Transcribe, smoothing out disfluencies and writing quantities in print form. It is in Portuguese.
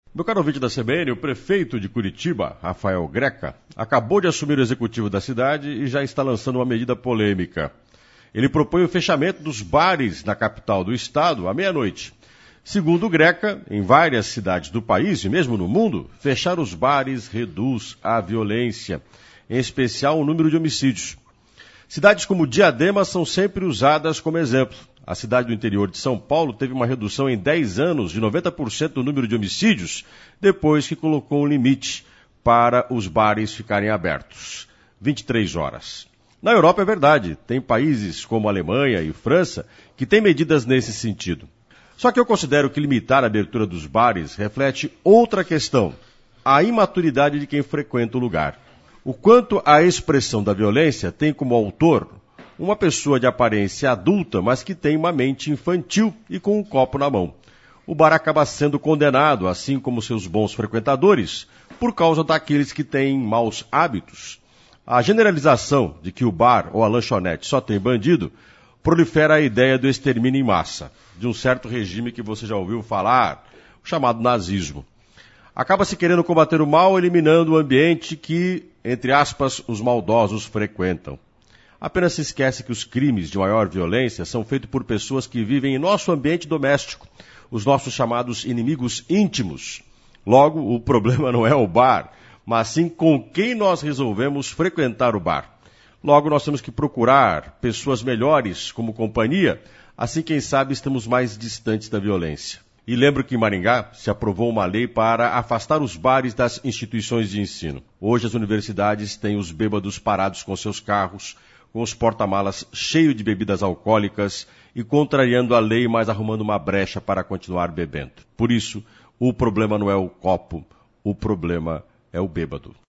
Meu caro ouvinte da CBN, o prefeito de Curitiba, Rafael Greca, acabou de assumir o executivo da cidade e já está lançando uma medida polêmica. Ele propõe o fechamento dos bares na capital do estado à meia-noite. Segundo Greca, em várias cidades do país e mesmo no mundo, fechar os bares reduz a violência, em especial o número de homicídios. Cidades como Diadema são sempre usadas como exemplo. A cidade do interior de São Paulo teve uma redução em 10 anos de 90% do número de homicídios, depois que colocou um limite para os bares ficarem abertos. 23 horas. Na Europa é verdade, tem países como Alemanha e França que têm medidas nesse sentido. Só que eu considero que limitar a abertura dos bares reflete outra questão, a imaturidade de quem frequenta o lugar. O quanto a expressão da violência tem como autor uma pessoa de aparência adulta, mas que tem uma mente infantil e com um copo na mão. O bar acaba sendo condenado, assim como seus bons frequentadores, por causa daqueles que têm maus hábitos. A generalização de que o bar ou a lanchonete só tem bandido prolifera a ideia do extermínio em massa, de um certo regime que você já ouviu falar, o chamado nazismo. Acaba-se querendo combater o mal eliminando o ambiente que, entre aspas, os maldosos frequentam. Apenas se esquece que os crimes de maior violência são feitos por pessoas que vivem em nosso ambiente doméstico, os nossos chamados inimigos íntimos. Logo, o problema não é o bar, mas sim com quem nós resolvemos frequentar o bar. Logo, nós temos que procurar pessoas melhores como companhia, assim, quem sabe, estamos mais distantes da violência. E lembro que em Maringá se aprovou uma lei para afastar os bares das instituições de ensino. Hoje as universidades têm os bêbados parados com seus carros, com os porta-malas cheios de bebidas alcoólicas e contrariando a lei, mas arrumando uma brecha para continuar bebendo. Por isso, o problema não é o copo, o problema é o bêbado.